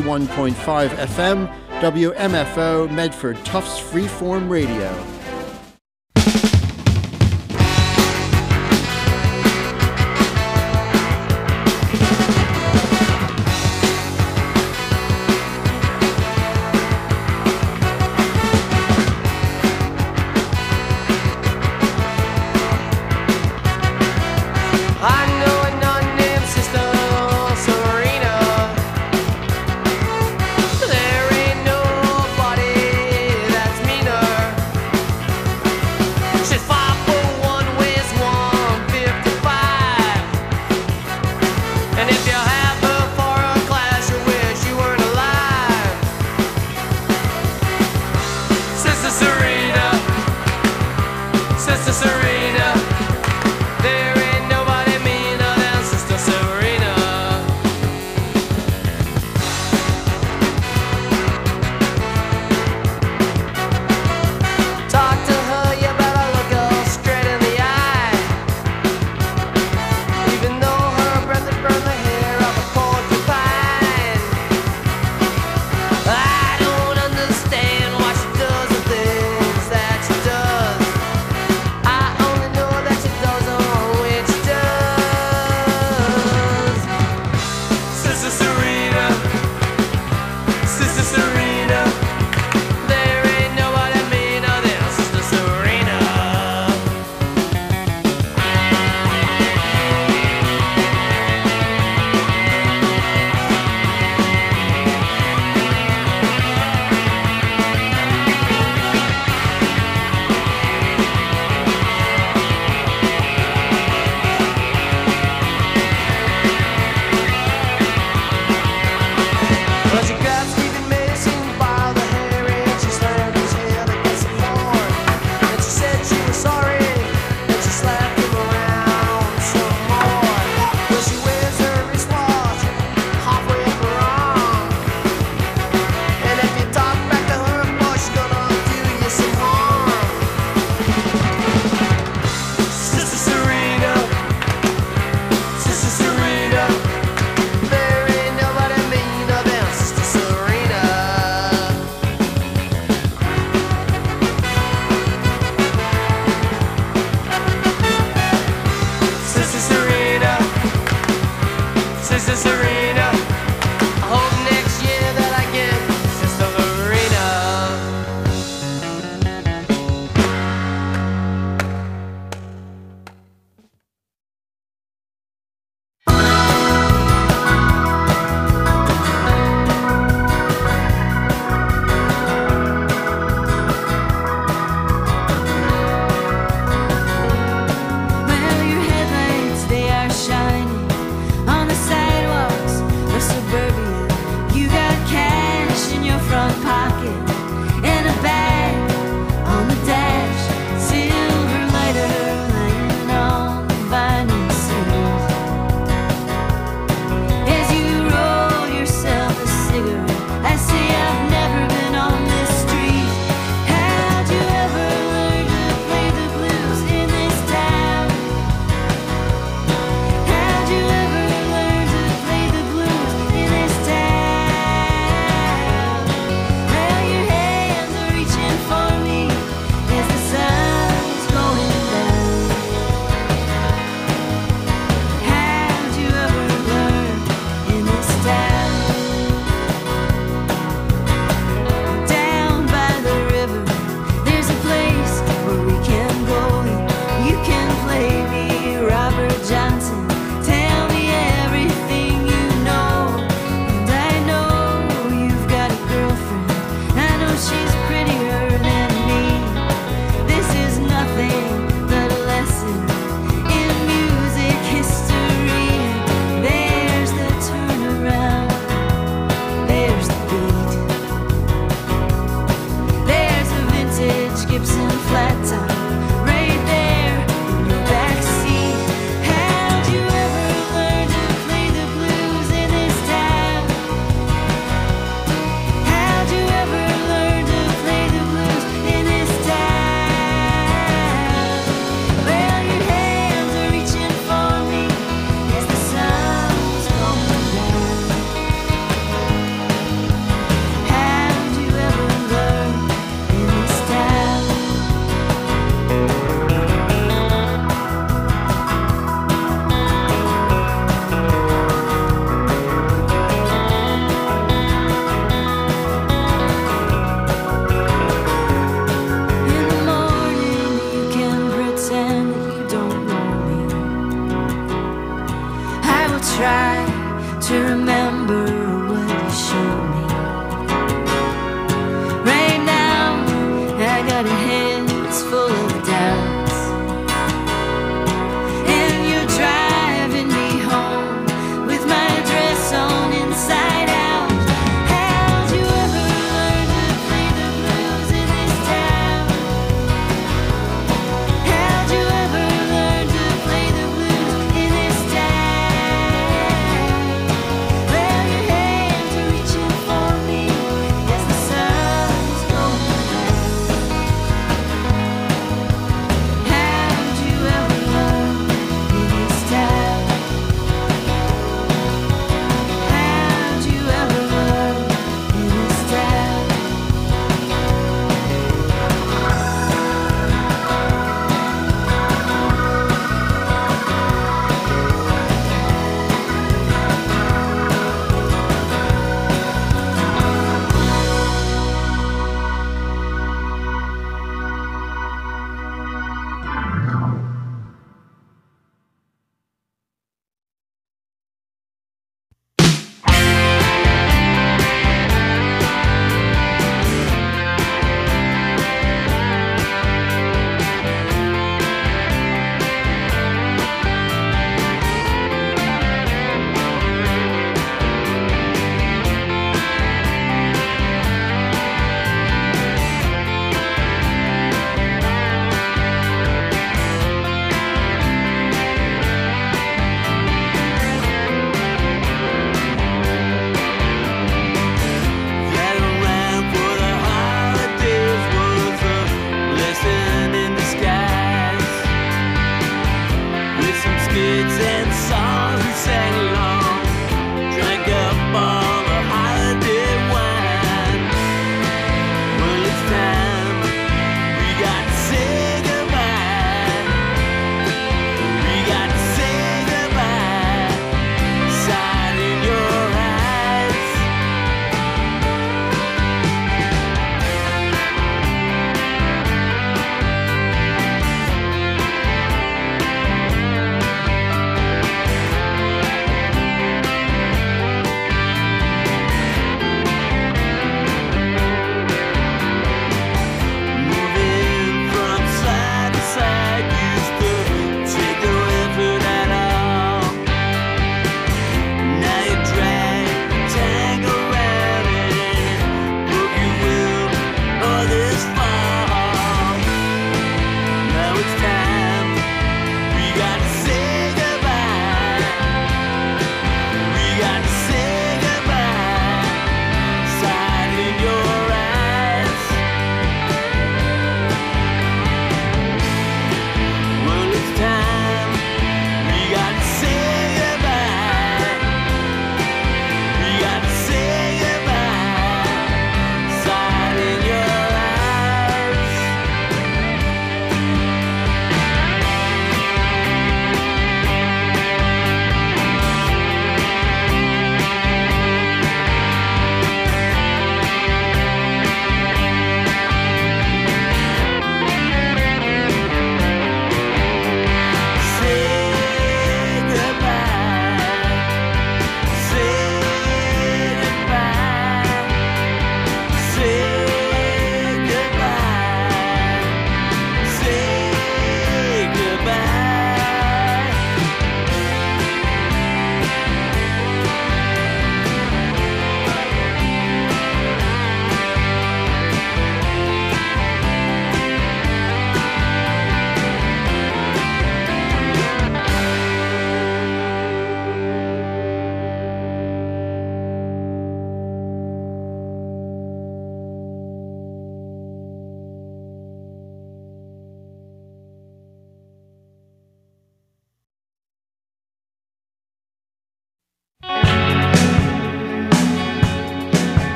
91.5 FM, WMFO Medford Tufts Freeform Radio. There ain't nobody that's meaner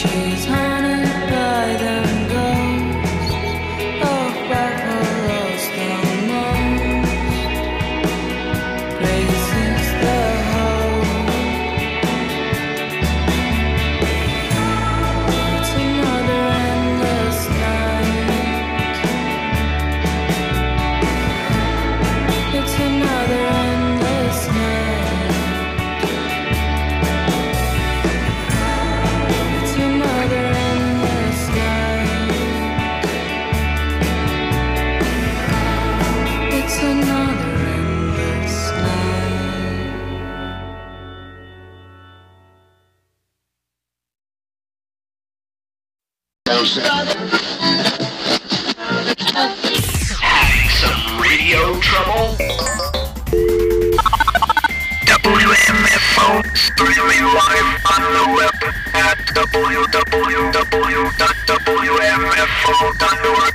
She's haunted by them ghosts of buffaloes the most. Places the hope. It's another endless night. It's another endless night. It's another endless night. It's another endless night. Some radio trouble? WMFO streaming live on the web at www.wmfo.org.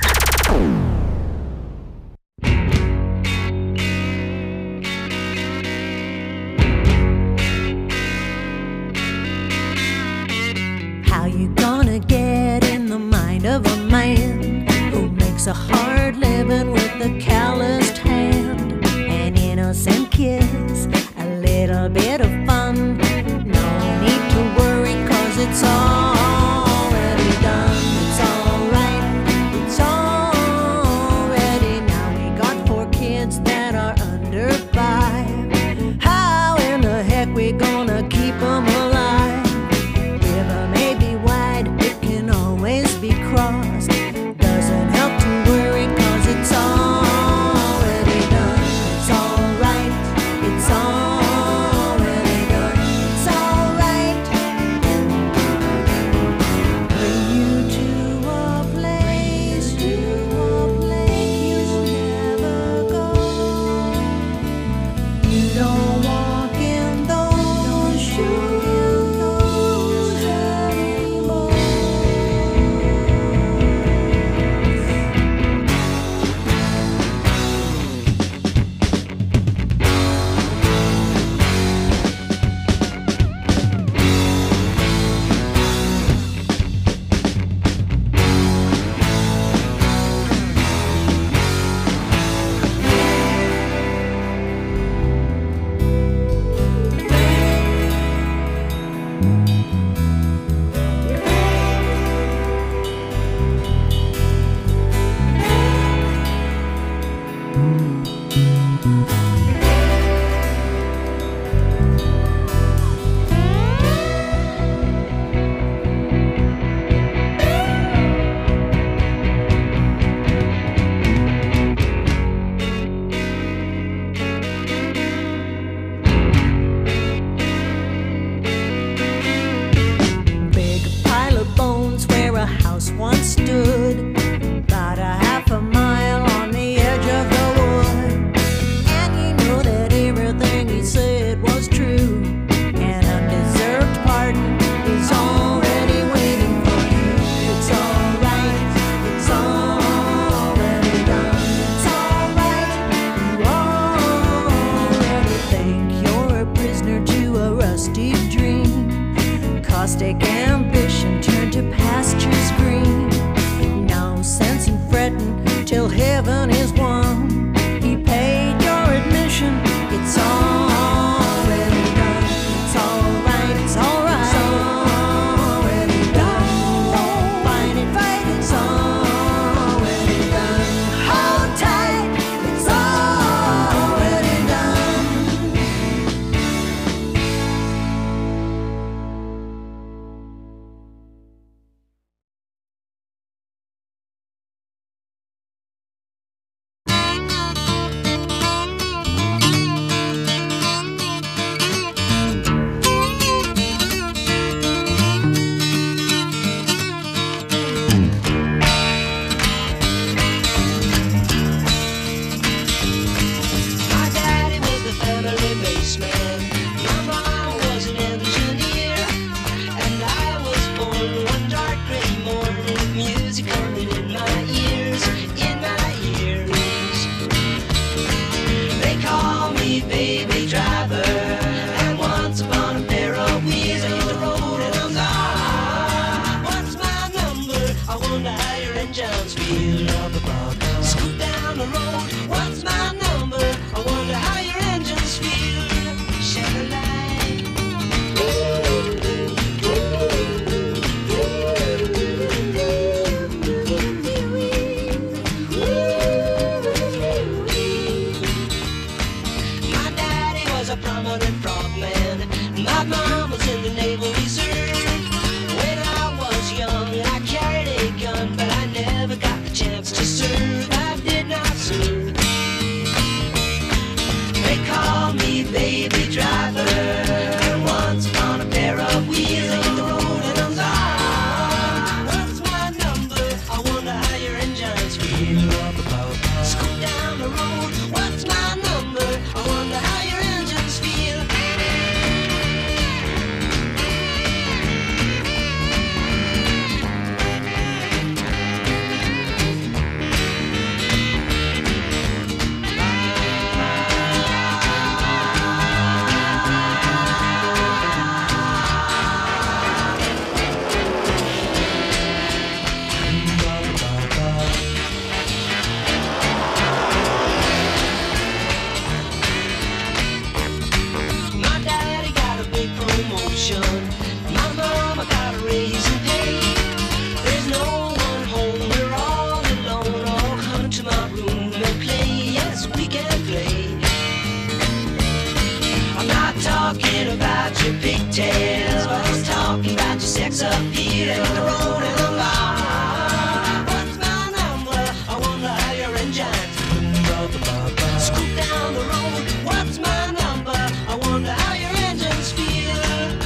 How you gonna get in the mind of a man who makes a hard living with a calloused hand? An innocent kiss, a little bit of fun. No need to worry, 'cause it's already done. It's alright, it's already now. We got 4 kids that are under 5. How in the heck we gonna keep them alive? River may be wide, it can always be crossed. Doesn't help to worry, 'cause it's already done. It's alright, it's already done. It's alright. Bring you to a place you never go. You don't walk in those shoes anymore. Big pile of bones where a house once stood, about a half a mile on the edge of the wood. And you know that everything he said was true. An undeserved pardon is already waiting for you. It's alright, it's already done. It's alright, you already think you're a prisoner to a rusty dream. Caustic ambition turned to pastures green. No sense in fretting till heaven is won. He paid your admission, it's already done. It's alright, it's alright. It's already done. Don't fight it, it's already done. Hold tight, it's already done. feel. Scoot down the road, what's my number? I wonder how your engines feel. Shed a light. My daddy was a prominent frogman. My mom was in the Naval Reserve. When I was young, I carried a gun, but I never got the chance to serve. I did not serve. They call me baby driver. And once upon a pair of wheels, I hit the road and I'm gone. What's my number? I wonder how your engines feel. Scoot down the road. What's my number? I wonder how your engines feel. My daddy got a big promotion. My mama got a raise in pay. There's no one home, we're all alone. All come to my room and play. Yes, we can play. I'm not talking about your pigtails, but I'm talking about your sex appeal. And the road and the bar. What's my number? I wonder how your engines scoot down the road. What's my number? I wonder how your engines feel.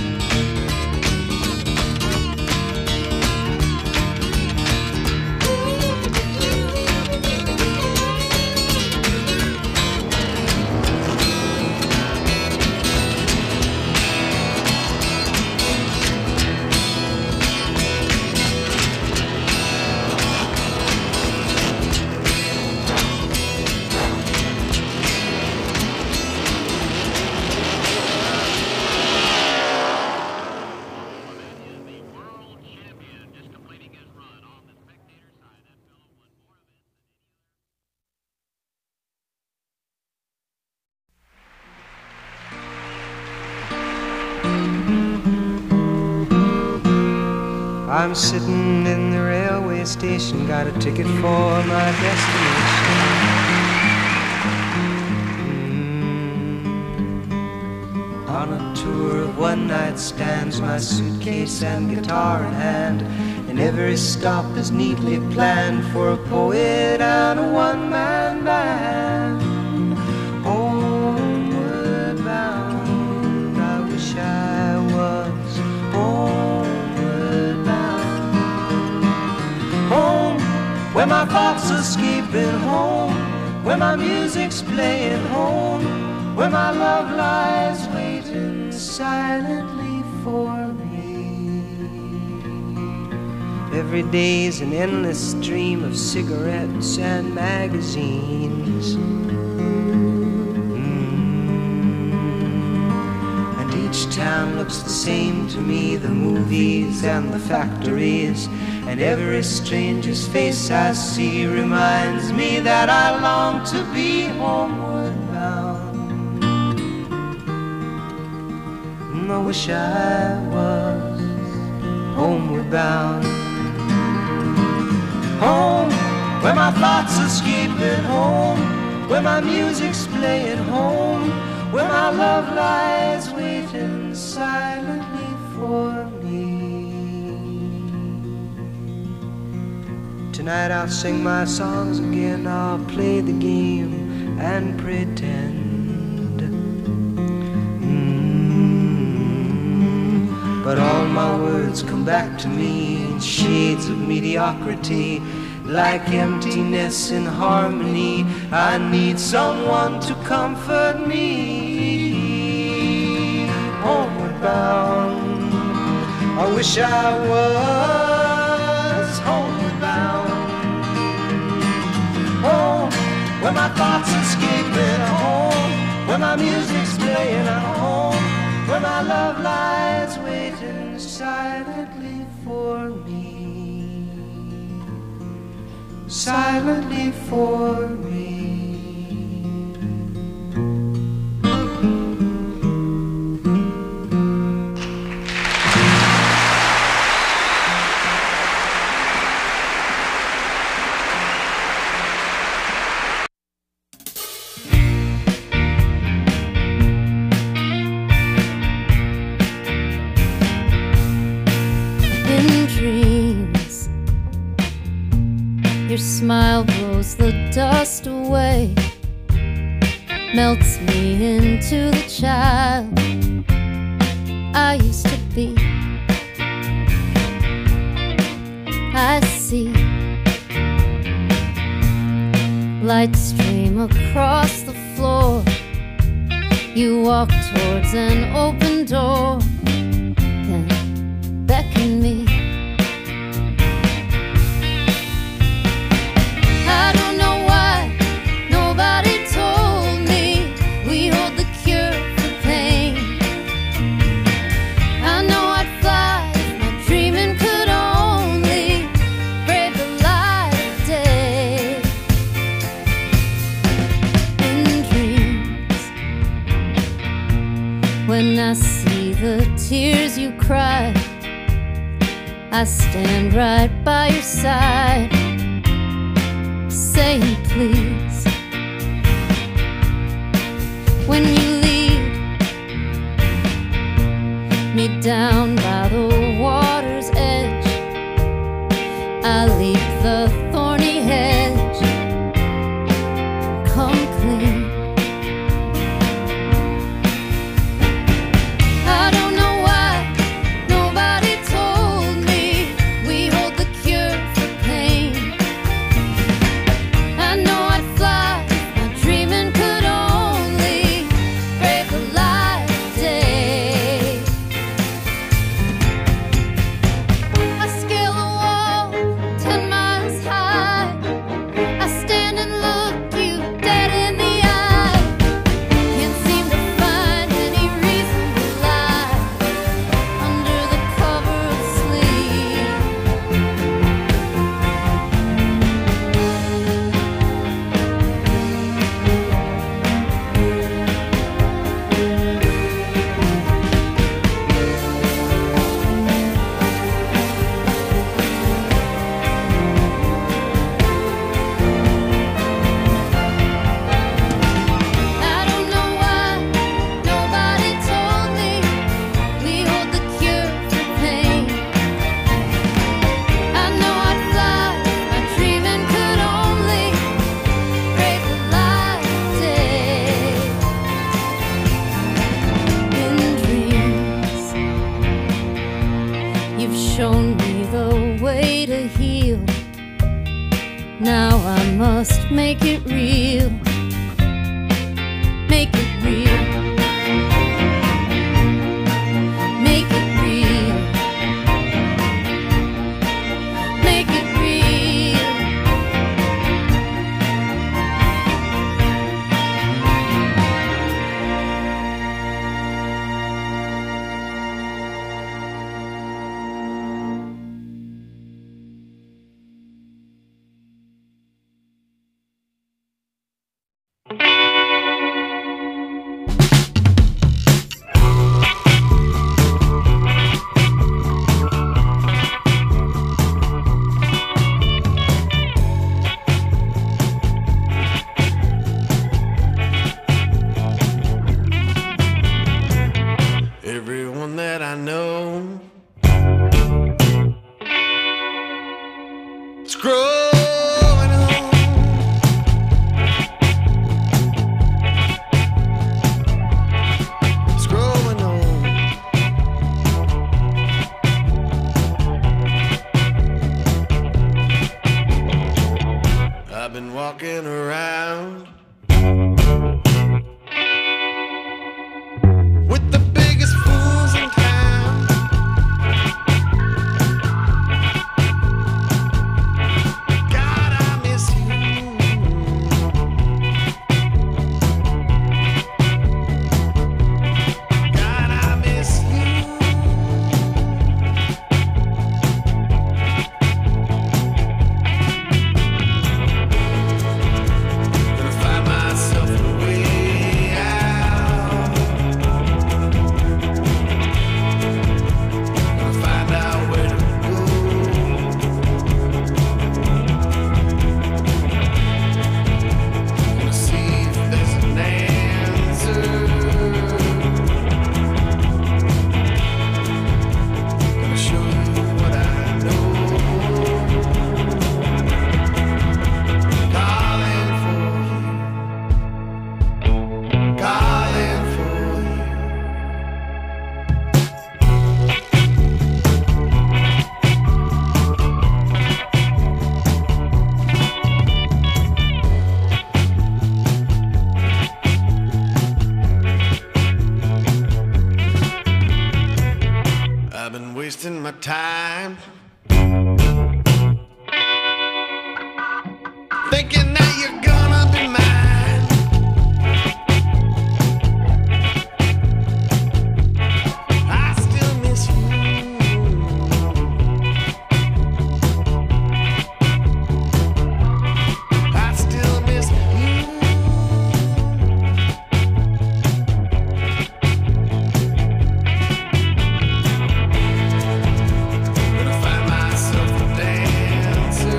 I'm sitting in the railway station, got a ticket for my destination. On a tour of one-night stands, my suitcase and guitar in hand, and every stop is neatly planned for a poet and a one-man band. Homeward bound, I wish I was homeward bound. Home, where my thoughts are escaping, home, where my music's playing, home, where my love lies waiting silently for me. Every day's an endless stream of cigarettes and magazines. And each town looks the same to me, the movies and the factories. And every stranger's face I see reminds me that I long to be homeward bound. I wish I was homeward bound. Home, where my thoughts are escaping, home, where my music's playing, home, where my love lies waiting silently for me. Tonight I'll sing my songs again, I'll play the game and pretend. But all my words come back to me in shades of mediocrity, like emptiness in harmony. I need someone to comfort me. Homeward bound, I wish I was homeward bound. Home, where my thoughts escaping, home, where my music's playing, home, where my love lies waiting silently for me. silently for me. Your smile blows the dust away, melts me into the child I used to be. I see light stream across the floor. You walk towards an open door, then beckon me. I don't know why nobody told me we hold the cure for pain. I know I'd fly if my dreaming could only brave the light of day. In dreams, when I see the tears you cry, I stand right by your side, saying please. When you lead me down by the water's edge, I leap the thorny hedge, come clean. I don't know why nobody told me we hold the cure for pain. I know I'd fly if my dreaming could only brave the light of day. I scale a wall 10 miles high. I stand and look you dead in the eye. Can't seem to find any reason to lie under the cover of sleep. I don't know why nobody told me we hold the cure for pain. I know I'd fly if my dreaming could only brave the light of day. In dreams, you've shown me the way to heal. Now I must make it real. Make it real. Make it real. Make it real. Everyone that I know is growing old. It's growing old. I've been walking around with the biggest fools in town. wasting my time, thinking that you're gonna be mine. I still miss you. I still miss you. Gonna find myself a dancer.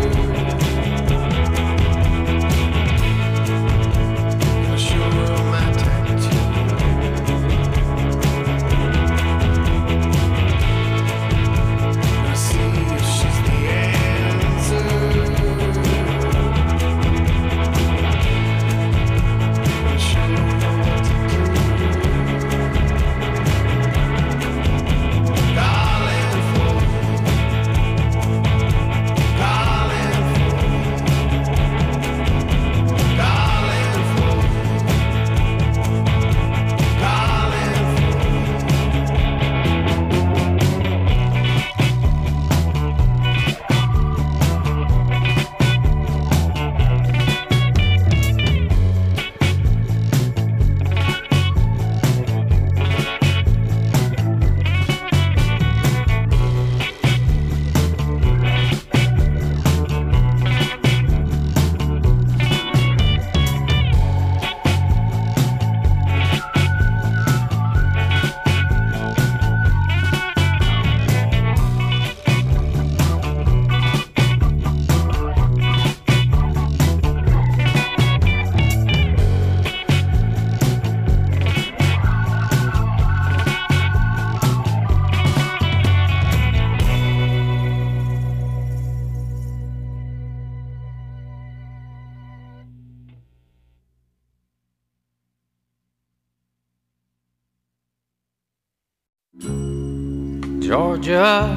Gonna show her my tattoo. Gonna see if she's the answer. Gonna show her what to do. Calling for you. Calling for you. Calling for you. Calling for Georgia.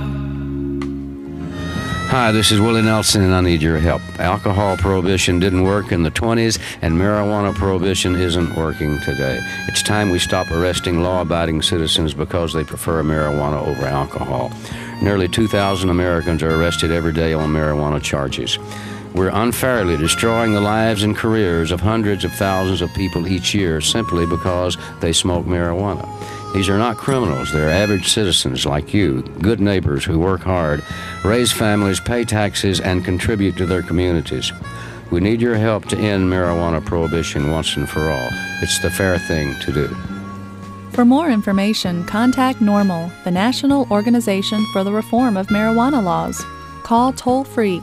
Hi, this is Willie Nelson, and I need your help. Alcohol prohibition didn't work in the 20s, and marijuana prohibition isn't working today. It's time we stop arresting law-abiding citizens because they prefer marijuana over alcohol. Nearly 2,000 Americans are arrested every day on marijuana charges. We're unfairly destroying the lives and careers of hundreds of thousands of people each year simply because they smoke marijuana. These are not criminals. They're average citizens like you, good neighbors who work hard, raise families, pay taxes, and contribute to their communities. We need your help to end marijuana prohibition once and for all. It's the fair thing to do. For more information, contact NORML, the National Organization for the Reform of Marijuana Laws. Call toll-free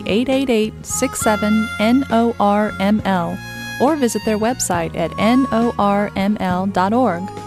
888-67-NORML or visit their website at norml.org.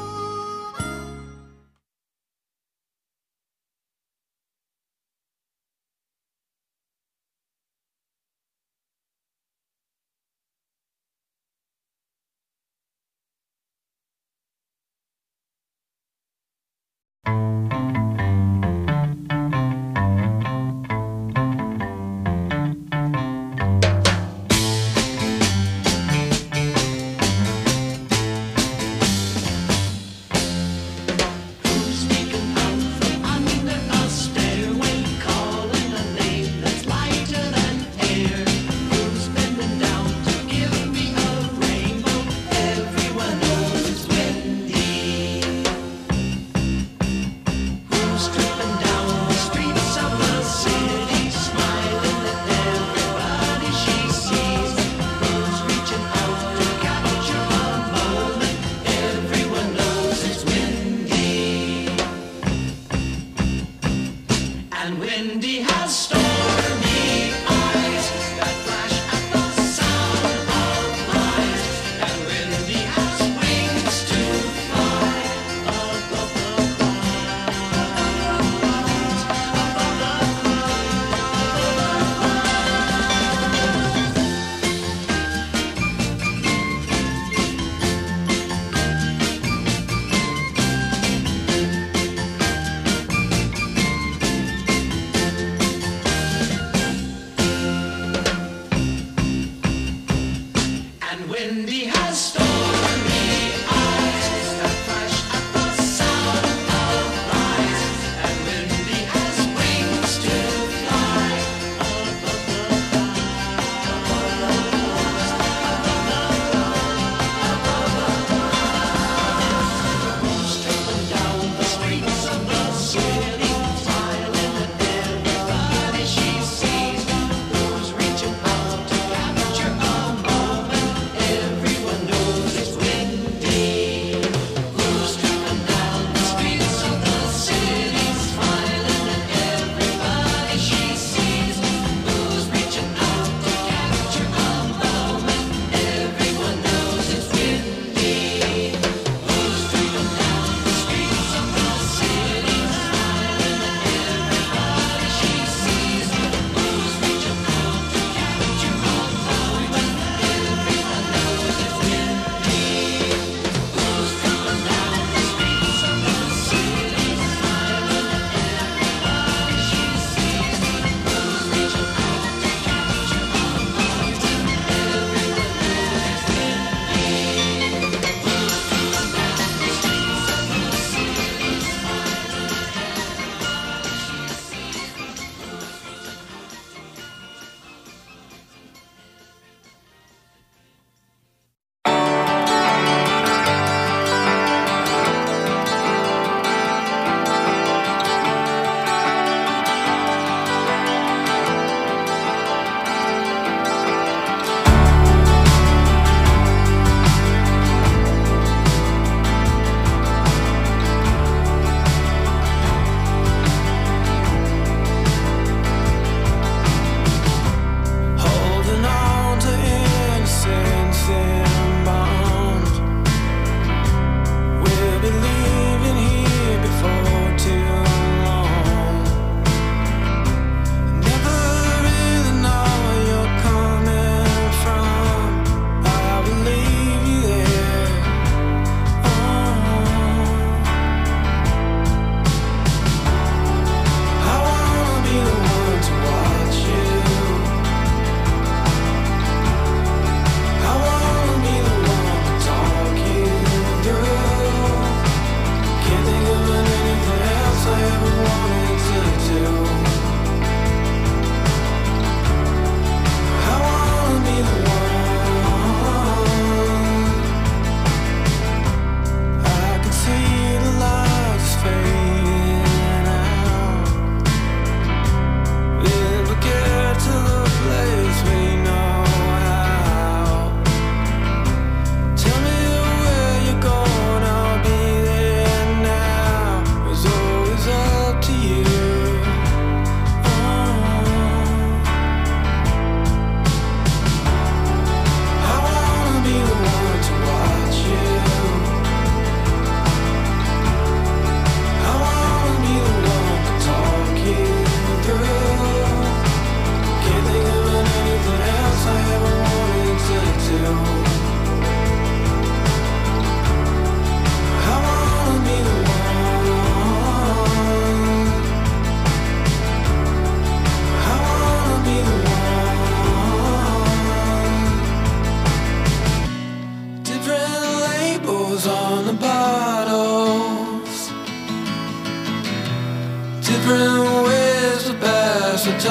different ways to pass the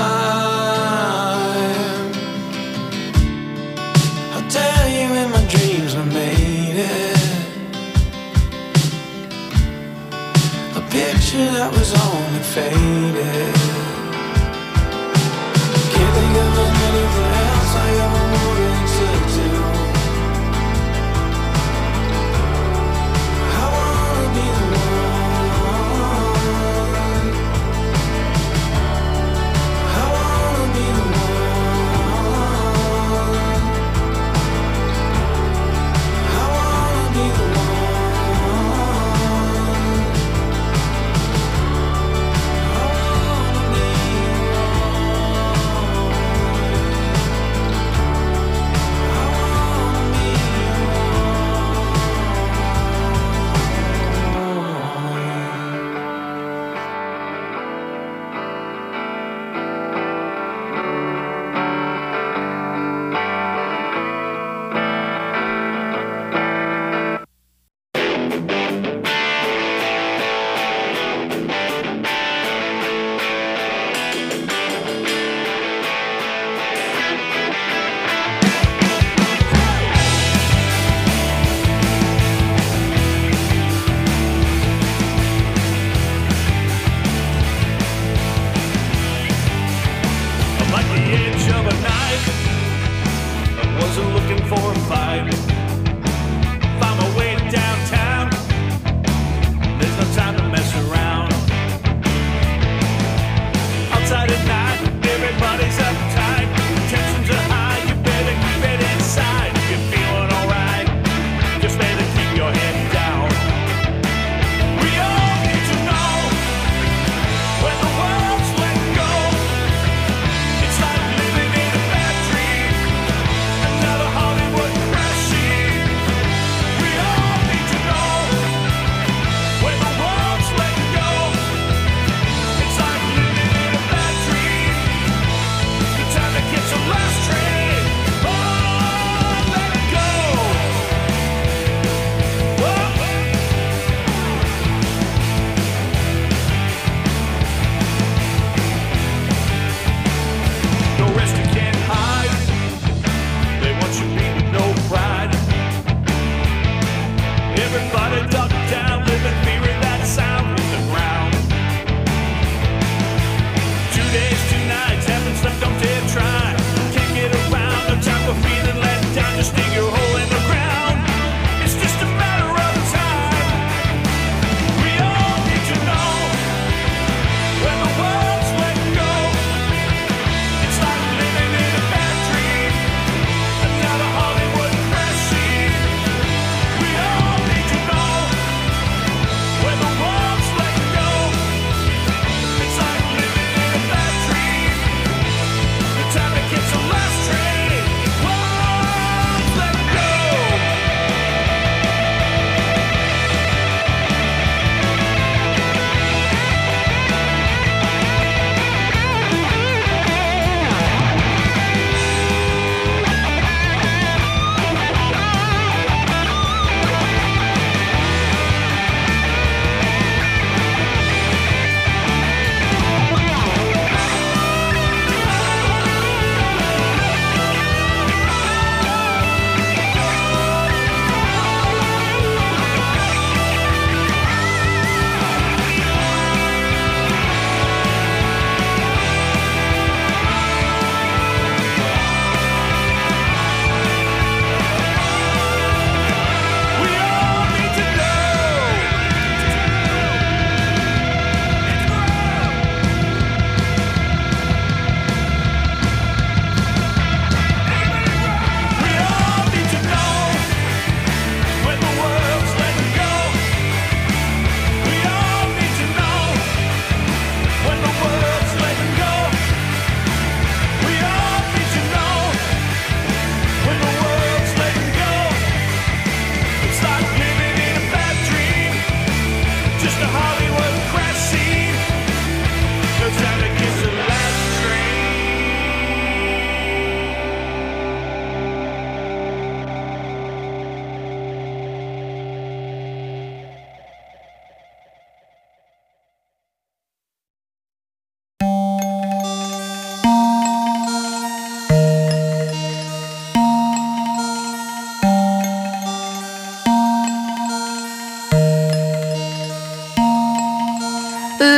time. I'll tell you when my dreams were made it. A picture that was only faded. Can't think of anything else I ever wanted to do. I wanna be the one. I wanna be the one. I wanna be the one. I wanna be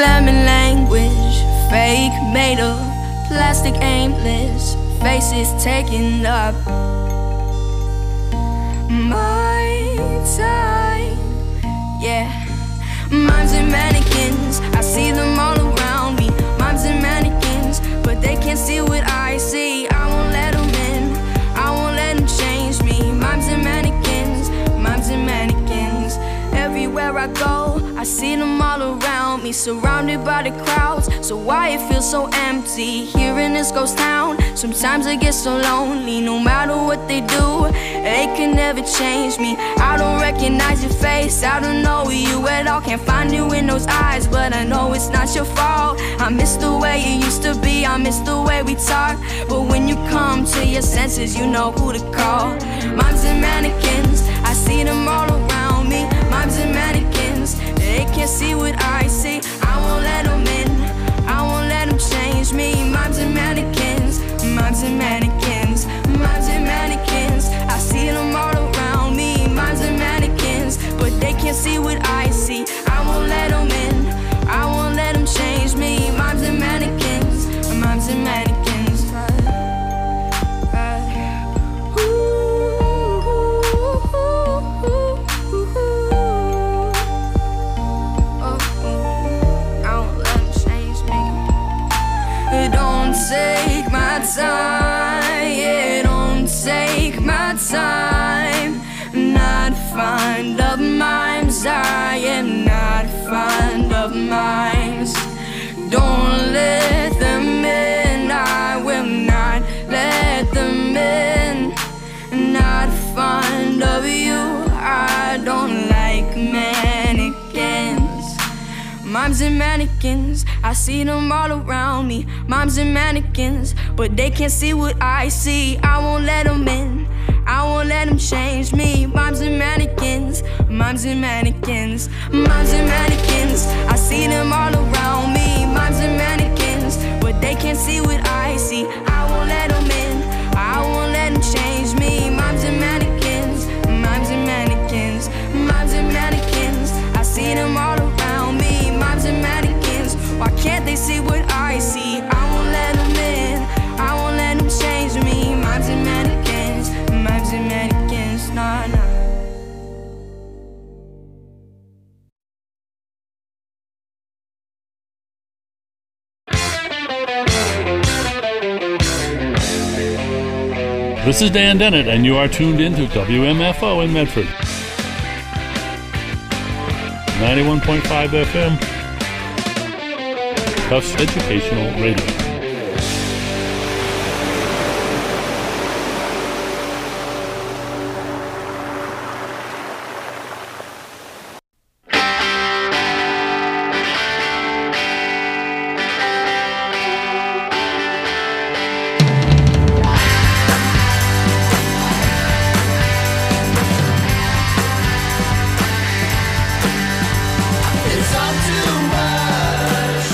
lemon language, fake, made of plastic, aimless faces taking up my time. Yeah, mimes and mannequins, I see them all around me. Mimes and mannequins, but they can't see what I see. I won't let them in, I won't let them change me. Mimes and mannequins, mimes and mannequins. Everywhere I go, I see them all around me, surrounded by the crowds. So why it feels so empty here in this ghost town? Sometimes I get so lonely, no matter what they do, they can never change me. I don't recognize your face, I don't know you at all. Can't find you in those eyes, but I know it's not your fault. I miss the way you used to be, I miss the way we talk. But when you come to your senses, you know who to call. Mimes and mannequins, I see them all around me. Mimes and mannequins, they can't see what I see. I won't let them in, I won't let them change me. Mimes and mannequins, mimes and mannequins, mimes and mannequins, I see them all around me. Mimes and mannequins, but they can't see what I see. I won't let them in, I won't let them change me. Mimes and mannequins, mimes and mannequins. Take my time, yeah, don't take my time. I'm not fond of mimes, I am not fond of mimes. Don't let them in, I will not let them in. Not fond of you, I don't like mannequins. Mimes and mannequins, I see them all around me. Mimes and mannequins, but they can't see what I see. I won't let them in, I won't let them change me. Mimes and mannequins, mimes and mannequins, mimes and mannequins, I see them all around me. Mimes and mannequins, but they can't see what I see. I won't let them in, I won't let them change me. Mimes and mannequins, mimes and mannequins, mimes and mannequins, I see them all around me. Mimes and mannequins, why can't they see what I see? I won't let them in, I won't let them change me. Mimes and mannequins, mimes and mannequins, nah, nah. This is Dan Dennett, and you are tuned into WMFO in Medford. 91.5 FM, Tufts Educational Radio. It's all too much.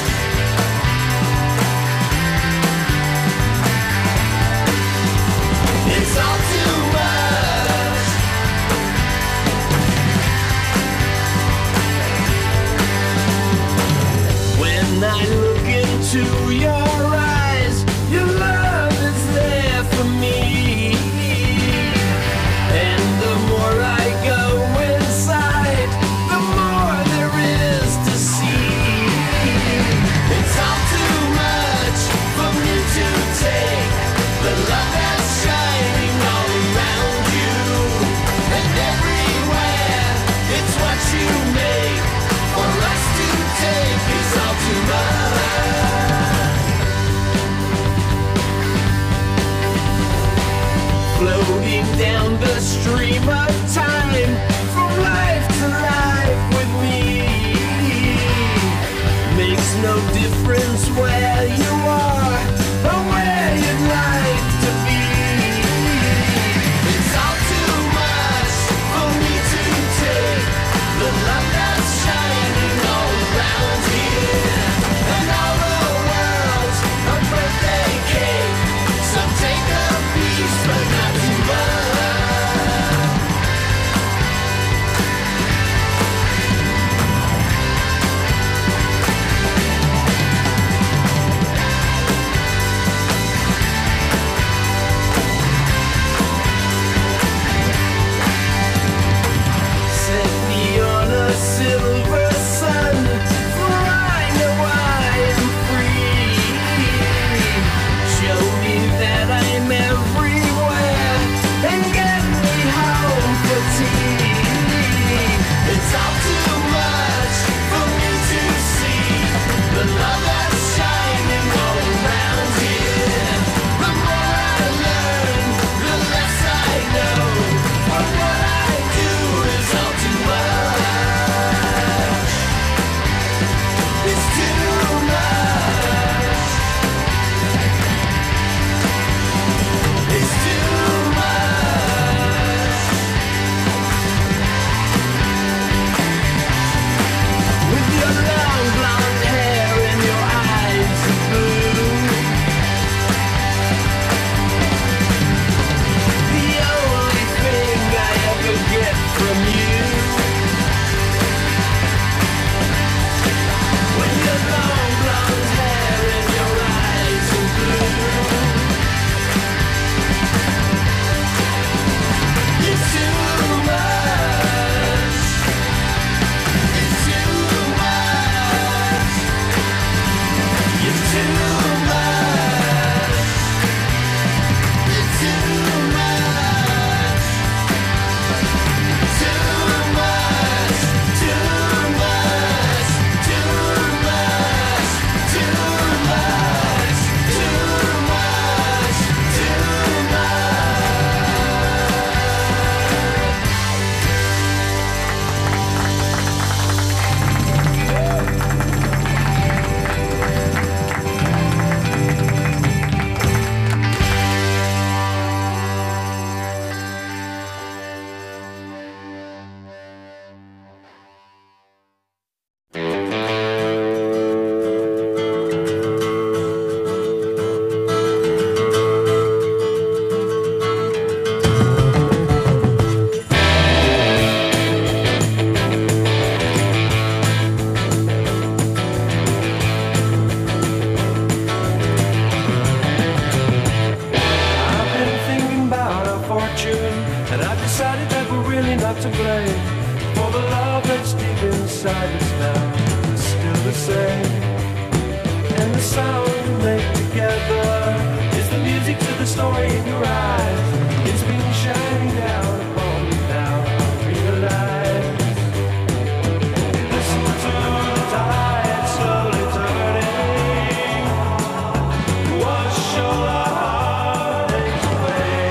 sound you make together. It's the music to the story in your eyes. It's been shining down upon me now. I realize. Listen to the tide slowly turning. Wash your heartaches away.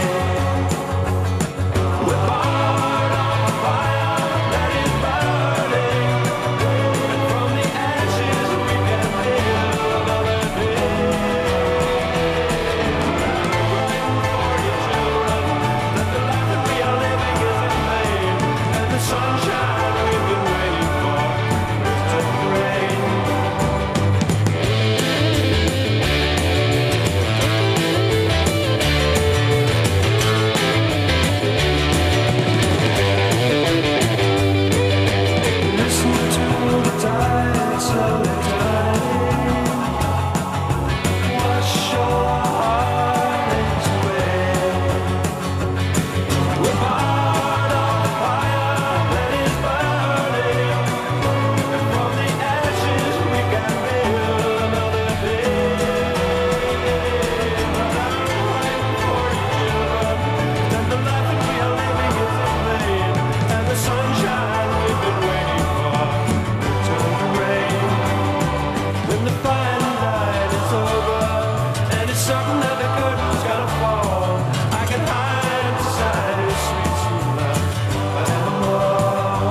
We're part of the fire that is burning. And from the ashes we can build another day. For your children, that the life that we are living isn't vain. And the sunshine we've been waiting for is to rain. Listen to the tide slowly turning. Wash your heartaches away. We're part of the fire that is burning. And from the ashes we can build another day. For your children, that the life that we are living isn't vain. And the sunshine we've been waiting for turn to rain. When the final night is over, and it's certain that the curtain's gonna fall, I can hide inside his sweet, sweet love forevermore.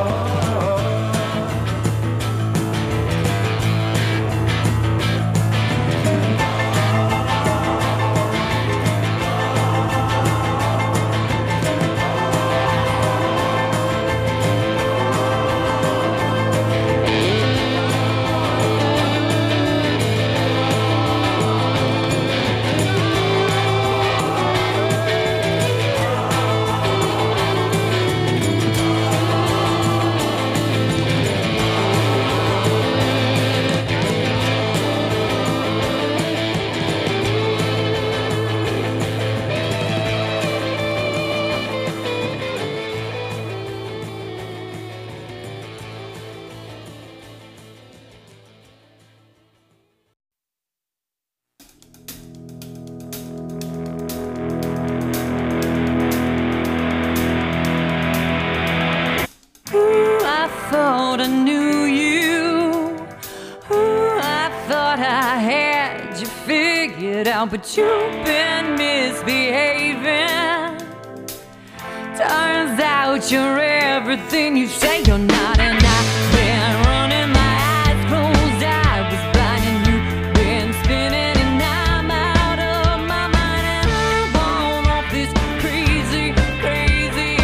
Ooh, I thought I knew you. Ooh, I thought I had you figured out, but you've been misbehaving. Turns out you're everything you say you're not, and I've been running my eyes closed. I was blind and you've been spinning, and I'm out of my mind, and I'm on off this crazy, crazy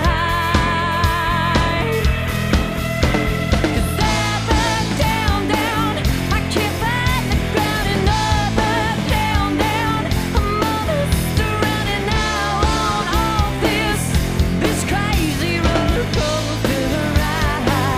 ride. 'Cause up, down, down, I can't find the ground, and up, down, down, I'm all surrounded now on all this crazy roller coaster ride.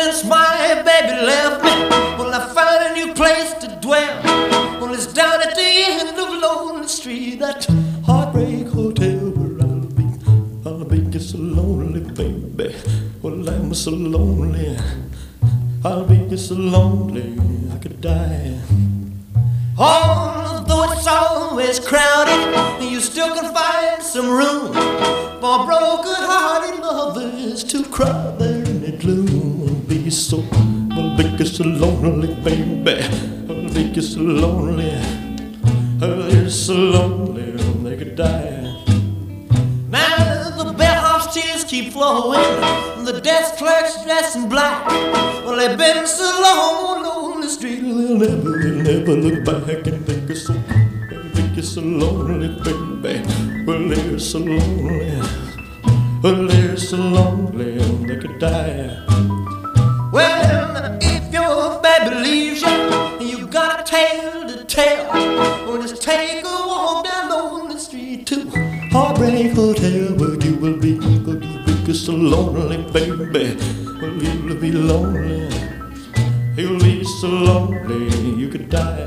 since my baby left me. Well, I found a new place to dwell. Well, it's down at the end of Lonely Street, that Heartbreak Hotel where I'll be just so lonely, baby. Well, I'm so lonely, I'll be just so lonely, I could die. Although it's always crowded, you still can find some room for broken-hearted lovers to cry there in the gloom. I'll be so lonely, baby. I'll be so lonely. They're so lonely they could die. Now the bellhop's tears keep flowing, the desk clerk's dressed in black. Well, they've been so long on the street, they'll never look back and think it's so lonely, baby. Well, they're so lonely. Well, they're so lonely they could die. Well, if your baby leaves you and you got a tale to tell, well, just take a walk down Lonely Street to Heartbreak Hotel, where you will be so lonely, baby. Well, you'll be lonely. You'll be so lonely you could die.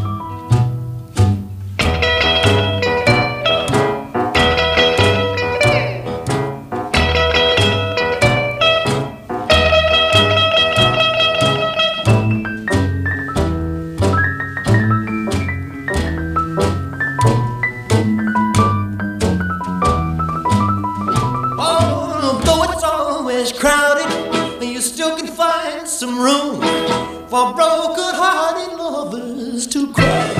Some room for broken-hearted lovers to cry.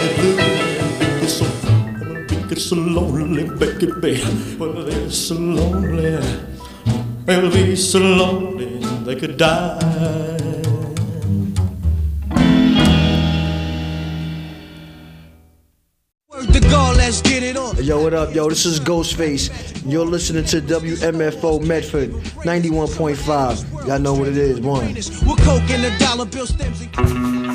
It's so lonely, baby. Well, they're so lonely. They'll be so lonely they could die. Let's get it on. Yo, what up, yo? This is Ghostface. You're listening to WMFO Medford 91.5. Y'all know what it is, one. We're coke and the dollar bill stems.